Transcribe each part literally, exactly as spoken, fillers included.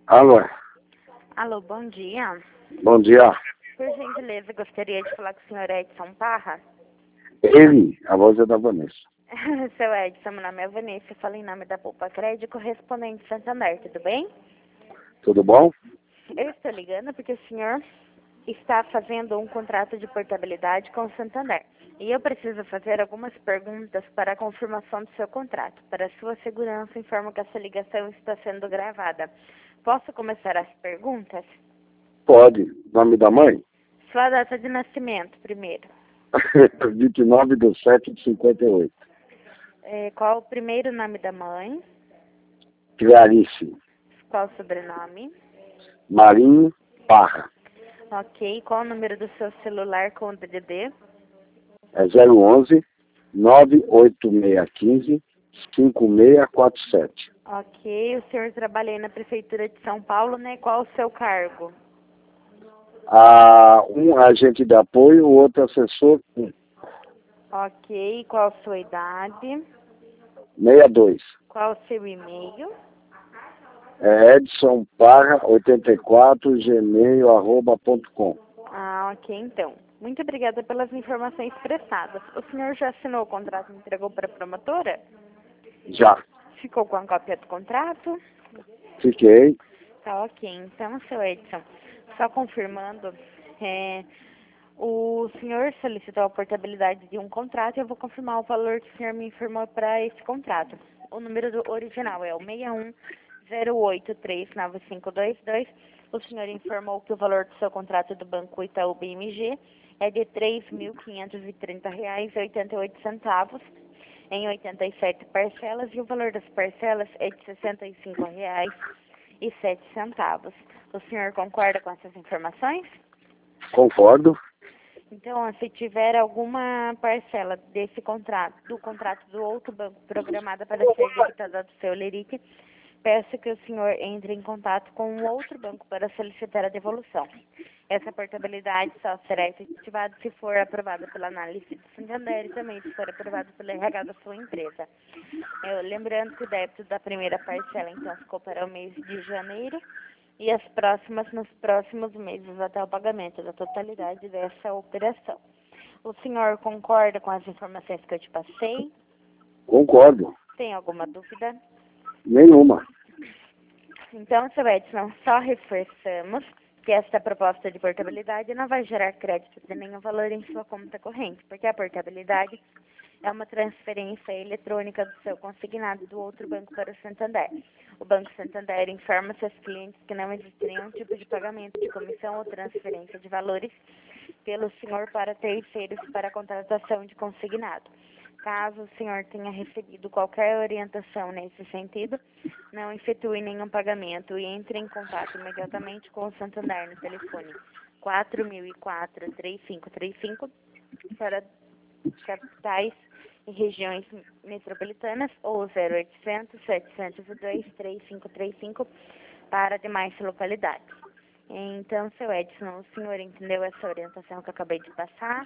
Alô? Alô, bom dia. Bom dia. Por gentileza, gostaria de falar com o senhor Edson Parra. Ele, a voz é da Vanessa. Seu Edson, meu nome é Vanessa, eu falo em nome da Poupa Crédito, correspondente Santander, tudo bem? Tudo bom? Eu estou ligando porque o senhor está fazendo um contrato de portabilidade com o Santander. E eu preciso fazer algumas perguntas para a confirmação do seu contrato. Para sua segurança, informo que essa ligação está sendo gravada. Posso começar as perguntas? Pode. Nome da mãe? Sua data de nascimento, primeiro. vinte e nove de sete de cinquenta e oito. É, qual o primeiro nome da mãe? Clarice. Qual o sobrenome? Marinho Parra. Ok. Qual o número do seu celular com o D D D? É zero onze, nove oito seis um cinco, cinco seis quatro sete. Ok. O senhor trabalha aí na Prefeitura de São Paulo, né? Qual o seu cargo? Ah, um agente de apoio, o outro assessor, um. Ok. Qual a sua idade? sessenta e dois. Qual o seu e-mail? É Edson Parra oitenta e quatro, gmail arroba ponto com. Ah, ok, então. Muito obrigada pelas informações prestadas. O senhor já assinou o contrato e entregou para a promotora? Já. Ficou com a cópia do contrato? Fiquei. Tá ok. Então, seu Edson, só confirmando, é, o senhor solicitou a portabilidade de um contrato e eu vou confirmar o valor que o senhor me informou para esse contrato. O número do original é o seis um zero oito três nove cinco dois dois. O senhor informou que o valor do seu contrato do Banco Itaú B M G é de três mil quinhentos e trinta reais e oitenta e oito centavos em oitenta e sete parcelas e o valor das parcelas é de sessenta e cinco reais e sete centavos. O senhor concorda com essas informações? Concordo. Então, se tiver alguma parcela desse contrato, do contrato do outro banco programada para ser debitada do seu Leric, peço que o senhor entre em contato com um outro banco para solicitar a devolução. Essa portabilidade só será efetivada se for aprovada pela análise do Santander e também se for aprovada pelo R H da sua empresa. Eu, lembrando que o débito da primeira parcela, então, ficou para o mês de janeiro e as próximas nos próximos meses até o pagamento da totalidade dessa operação. O senhor concorda com as informações que eu te passei? Concordo. Tem alguma dúvida? Nenhuma. Então, seu Edson, só reforçamos que esta proposta de portabilidade não vai gerar crédito de nenhum valor em sua conta corrente, porque a portabilidade é uma transferência eletrônica do seu consignado do outro banco para o Santander. O Banco Santander informa seus clientes que não existe nenhum tipo de pagamento de comissão ou transferência de valores pelo senhor para terceiros para a contratação de consignado. Caso o senhor tenha recebido qualquer orientação nesse sentido, não efetue nenhum pagamento e entre em contato imediatamente com o Santander no telefone quatro mil e quatro, três cinco três cinco para capitais e regiões metropolitanas ou zero oitocentos, setecentos e dois, três cinco três cinco para demais localidades. Então, seu Edson, o senhor entendeu essa orientação que eu acabei de passar?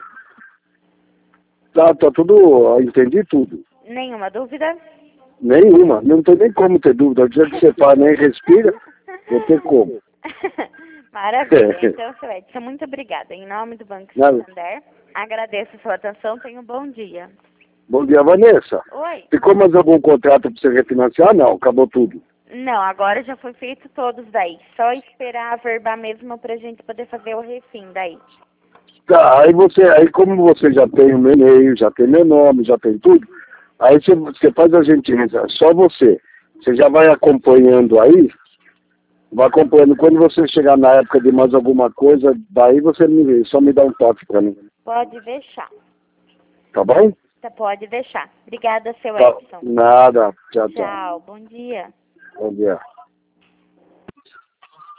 Tá, tá tudo, entendi tudo. Nenhuma dúvida? Nenhuma. Não tem nem como ter dúvida. Do jeito que você fala, nem respira, não tem como. Maravilha. Então, seu Edson, muito obrigada. Em nome do Banco Santander, agradeço a sua atenção. Tenha um bom dia. Bom dia, Vanessa. Oi. Ficou mais algum contrato para você refinanciar? Não, acabou tudo. Não, agora já foi feito todos daí. Só esperar a verba mesmo pra gente poder fazer o refim daí. Tá, aí você, aí como você já tem o meu e-mail, já tem meu nome, já tem tudo, aí você, você faz a gentileza, só você. Você já vai acompanhando aí, vai acompanhando. Quando você chegar na época de mais alguma coisa, daí você me, só me dá um toque pra mim. Pode deixar. Tá bom? Tá, pode deixar. Obrigada, seu Tá. Edson. Nada. Tchau, tchau. Tchau, bom dia. Bom dia.